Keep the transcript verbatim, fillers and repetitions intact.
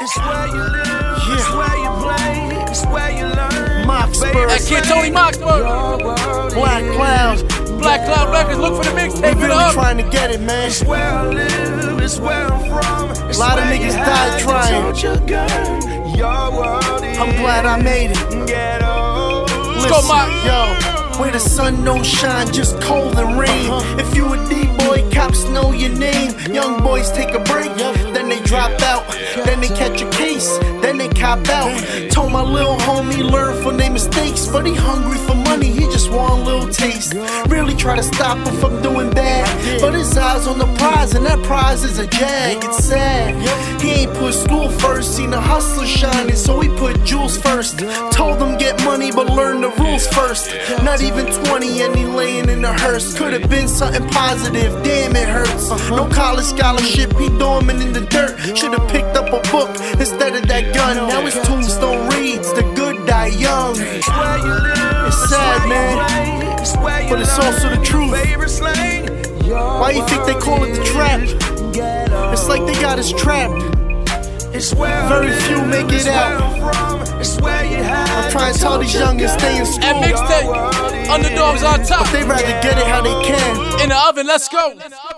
It's where you live, yeah. It's where you play, it's where you learn. Moxburg. That kid Tony Moxburg. Black Clouds. Black Cloud Records, look for the mixtape. We really trying to get it, man. It's where I live, it's where I'm from. It's a lot of niggas died trying. I'm glad I made it. Let's go, Mox. Yo, where the sun don't shine, just cold and rain. Uh-huh. If you a D-boy, cops know your name. Young boys take a break, then they drop out. Then they catch a case, then they cop out. Told my little homie learn from their mistakes, but he hungry for money, he just want a little taste. Really try to stop him from doing bad, but his eyes on the prize, and that prize is a jag. It's sad, he ain't put school first, seen a hustler shining, so he put jewels first. Told him get money, but learn the rules first. Not even twenty and he laying in the hearse. Could've been something positive, damn it hurts. No college scholarship, he dormant in the dirt. Should've picked up a book instead of that gun. Now his tombstone reads, the good die young. It's sad, man, but it's also the truth. Why you think they call it the trap? It's like they got us trapped. Very few make it out. I'm trying to tell these youngins stay in school. At mixtape, underdogs on top. But they rather get it how they can. In the oven, let's go.